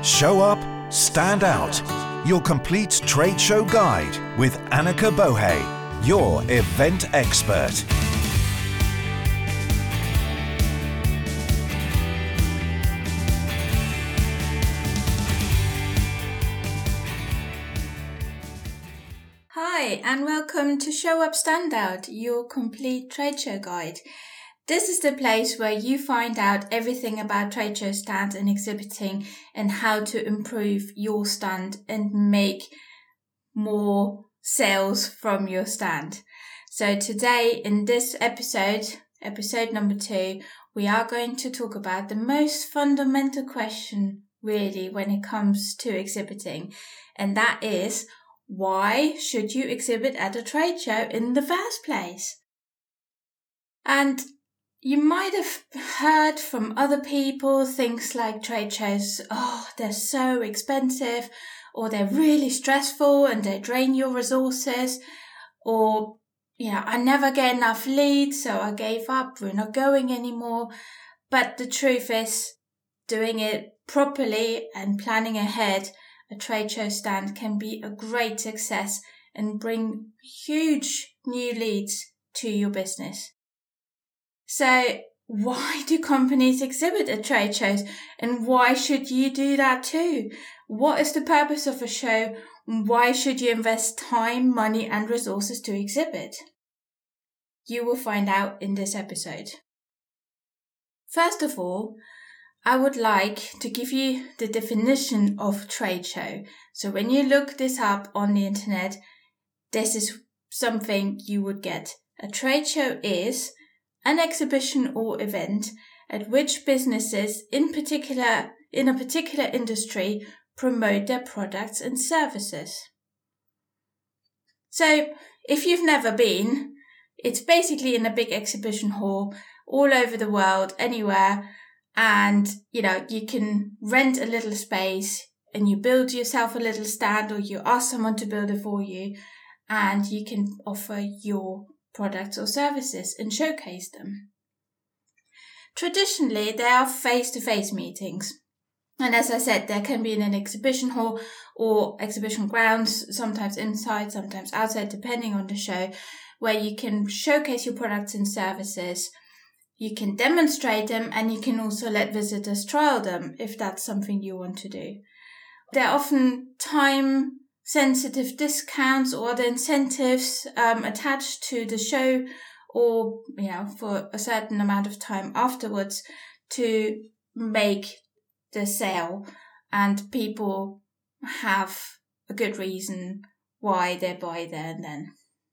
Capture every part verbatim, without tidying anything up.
Show Up, Stand Out, your complete trade show guide with Annika Bohe, your event expert. Hi, and welcome to Show Up, Stand Out, your complete trade show guide. This is the place where you find out everything about trade show stands and exhibiting and how to improve your stand and make more sales from your stand. So today in this episode, episode number two, we are going to talk about the most fundamental question really when it comes to exhibiting, and that is, why should you exhibit at a trade show in the first place? And you might have heard from other people things like trade shows, oh, they're so expensive, or they're really stressful and they drain your resources, or, you know, I never get enough leads, so I gave up, we're not going anymore. But the truth is, doing it properly and planning ahead, a trade show stand can be a great success and bring huge new leads to your business. So why do companies exhibit at trade shows, and why should you do that too? What is the purpose of a show? Why should you invest time, money and resources to exhibit? You will find out in this episode. First of all, I would like to give you the definition of trade show. So when you look this up on the internet, this is something you would get. A trade show is an exhibition or event at which businesses in particular in a particular industry promote their products and services. So if you've never been, it's basically in a big exhibition hall all over the world, anywhere. And, you know, you can rent a little space and you build yourself a little stand, or you ask someone to build it for you, and you can offer your products or services and showcase them. Traditionally, there are face-to-face meetings. And as I said, there can be in an exhibition hall or exhibition grounds, sometimes inside, sometimes outside, depending on the show, where you can showcase your products and services. You can demonstrate them, and you can also let visitors trial them if that's something you want to do. There are often time-sensitive discounts or other incentives um, attached to the show, or, you know, for a certain amount of time afterwards to make the sale, and people have a good reason why they buy there and then.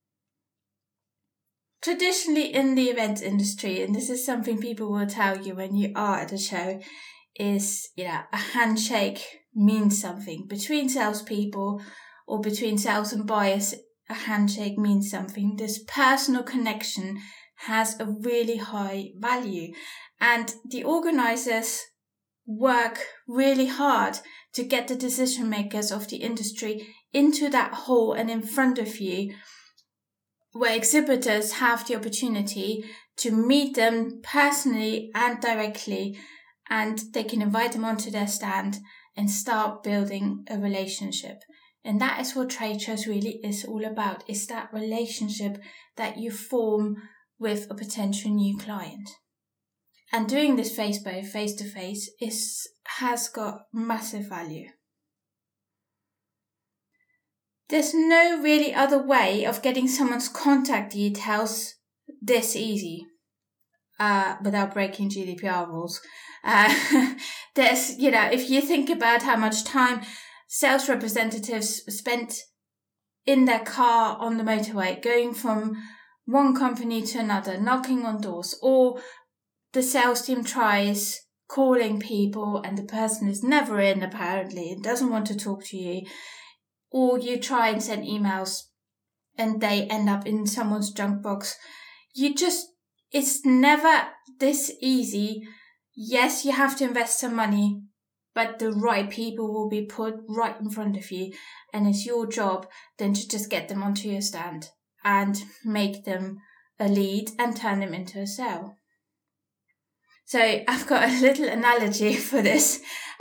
Traditionally in the events industry, and this is something people will tell you when you are at a show, is, you know, a handshake means something. Between salespeople or between sales and buyers, a handshake means something. This personal connection has a really high value, and the organizers work really hard to get the decision makers of the industry into that hall and in front of you, where exhibitors have the opportunity to meet them personally and directly, and they can invite them onto their stand and start building a relationship. And that is what trade shows really is all about, is that relationship that you form with a potential new client. And doing this face by face to face is has got massive value. There's no really other way of getting someone's contact details this easy, uh, without breaking G D P R rules. Uh, there's, you know, if you think about how much time sales representatives spent in their car on the motorway, going from one company to another, knocking on doors, or the sales team tries calling people and the person is never in apparently and doesn't want to talk to you, or you try and send emails and they end up in someone's junk box. You just, it's never this easy. Yes, you have to invest some money, but the right people will be put right in front of you, and it's your job then to just get them onto your stand and make them a lead and turn them into a sale. So I've got a little analogy for this.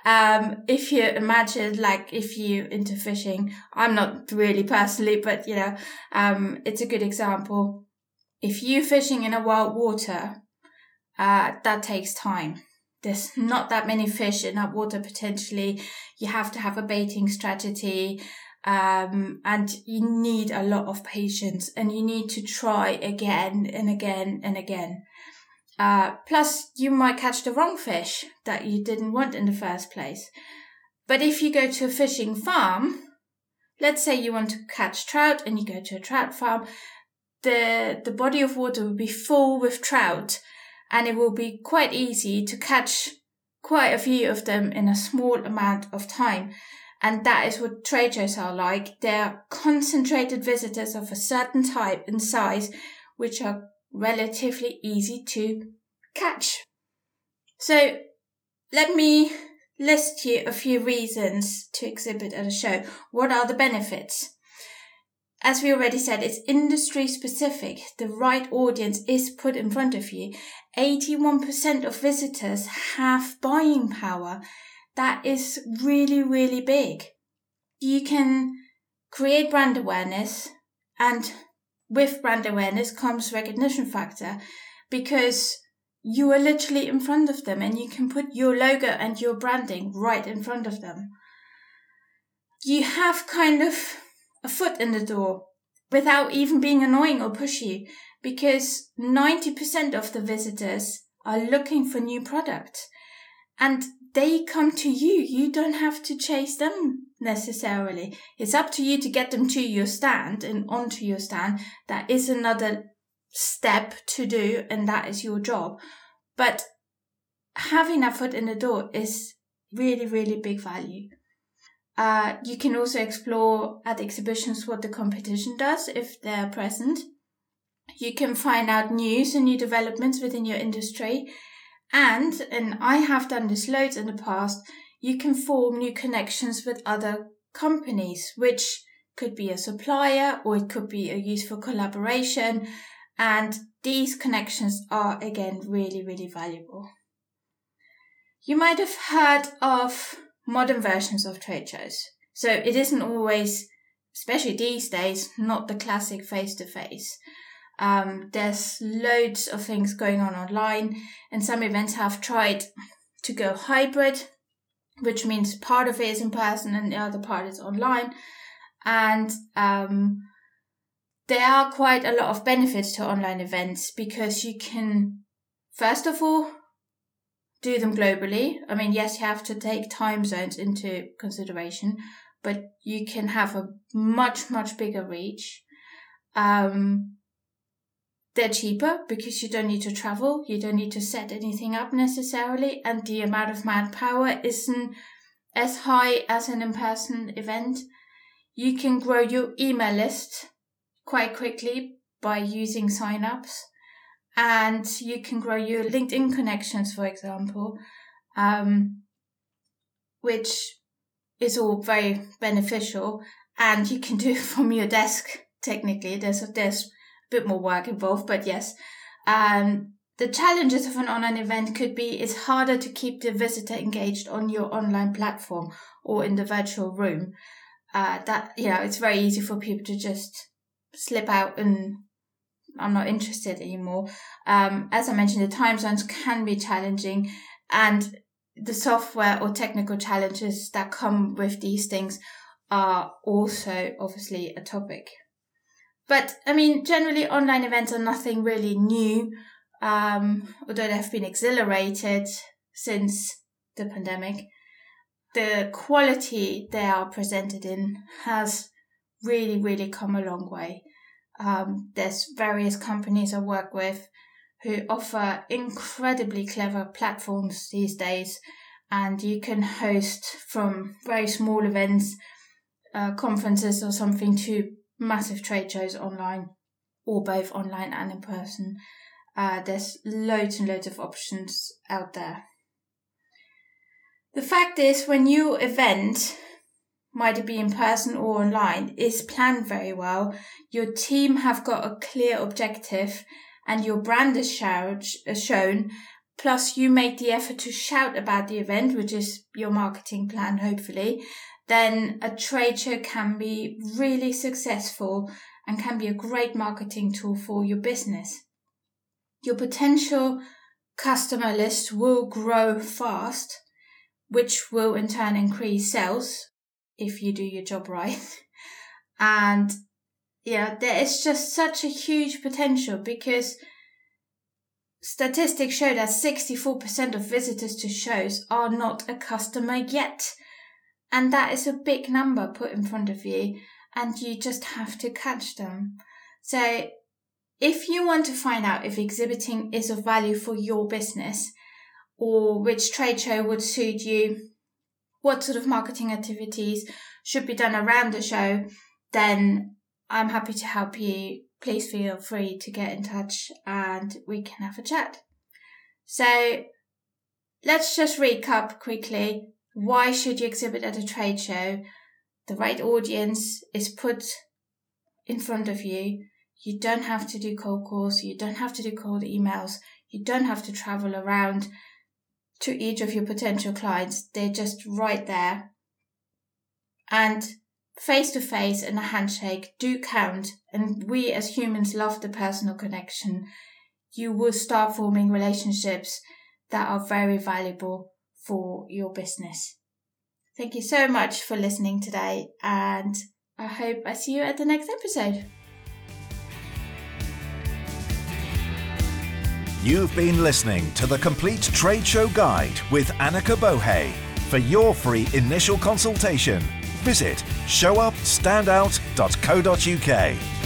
Um, if you imagine, like, if you into fishing, I'm not really personally, but you know, um, it's a good example. If you're fishing in a wild water, uh, that takes time. There's not that many fish in that water potentially. You have to have a baiting strategy, um, and you need a lot of patience, and you need to try again and again and again. Uh, plus, you might catch the wrong fish that you didn't want in the first place. But if you go to a fishing farm, let's say you want to catch trout and you go to a trout farm, the, the body of water will be full with trout, and it will be quite easy to catch quite a few of them in a small amount of time. And that is what trade shows are like. They're concentrated visitors of a certain type and size, which are relatively easy to catch. So let me list you a few reasons to exhibit at a show. What are the benefits? As we already said, it's industry specific. The right audience is put in front of you. eighty-one percent of visitors have buying power. That is really, really big. You can create brand awareness, and with brand awareness comes recognition factor, because you are literally in front of them and you can put your logo and your branding right in front of them. You have kind of a foot in the door without even being annoying or pushy, because ninety percent of the visitors are looking for new products and they come to you. You don't have to chase them necessarily. It's up to you to get them to your stand and onto your stand. That is another step to do, and that is your job. But having that foot in the door is really, really big value. Uh, you can also explore at exhibitions what the competition does if they're present. You can find out news and new developments within your industry. And, and I have done this loads in the past, you can form new connections with other companies, which could be a supplier or it could be a useful collaboration. And these connections are, again, really, really valuable. You might have heard of modern versions of trade shows. So it isn't always, especially these days, not the classic face-to-face. Um, there's loads of things going on online, and some events have tried to go hybrid, which means part of it is in person and the other part is online. And um, there are quite a lot of benefits to online events, because you can, first of all, do them globally. I mean, yes, you have to take time zones into consideration, but you can have a much, much bigger reach. Um, they're cheaper because you don't need to travel. You don't need to set anything up necessarily. And the amount of manpower isn't as high as an in-person event. You can grow your email list quite quickly by using signups. And you can grow your LinkedIn connections, for example, um, which is all very beneficial. And you can do it from your desk, technically. There's, there's a bit more work involved, but yes. Um, the challenges of an online event could be it's harder to keep the visitor engaged on your online platform or in the virtual room. Uh, that, you know, it's very easy for people to just slip out and I'm not interested anymore. Um, as I mentioned, the time zones can be challenging, and the software or technical challenges that come with these things are also obviously a topic. But I mean, generally online events are nothing really new, um, although they have been accelerated since the pandemic. The quality they are presented in has really, really come a long way. Um, there's various companies I work with who offer incredibly clever platforms these days, and you can host from very small events, uh, conferences or something, to massive trade shows online, or both online and in person. Uh, there's loads and loads of options out there. The fact is, when your event, might it be in person or online, is planned very well, your team have got a clear objective, and your brand is shown, plus you make the effort to shout about the event, which is your marketing plan, hopefully, then a trade show can be really successful and can be a great marketing tool for your business. Your potential customer list will grow fast, which will in turn increase sales if you do your job right. And yeah, there is just such a huge potential because statistics show that sixty-four percent of visitors to shows are not a customer yet. And that is a big number put in front of you, and you just have to catch them. So if you want to find out if exhibiting is of value for your business or which trade show would suit you, what sort of marketing activities should be done around the show, then I'm happy to help you. Please feel free to get in touch and we can have a chat. So let's just recap quickly. Why should you exhibit at a trade show? The right audience is put in front of you. You don't have to do cold calls. You don't have to do cold emails. You don't have to travel around to each of your potential clients. They're just right there. And face-to-face and a handshake do count. And we as humans love the personal connection. You will start forming relationships that are very valuable for your business. Thank you so much for listening today, and I hope I see you at the next episode. You've been listening to the Complete Trade Show Guide with Annika Bohe. For your free initial consultation, visit show up stand out dot co dot uk.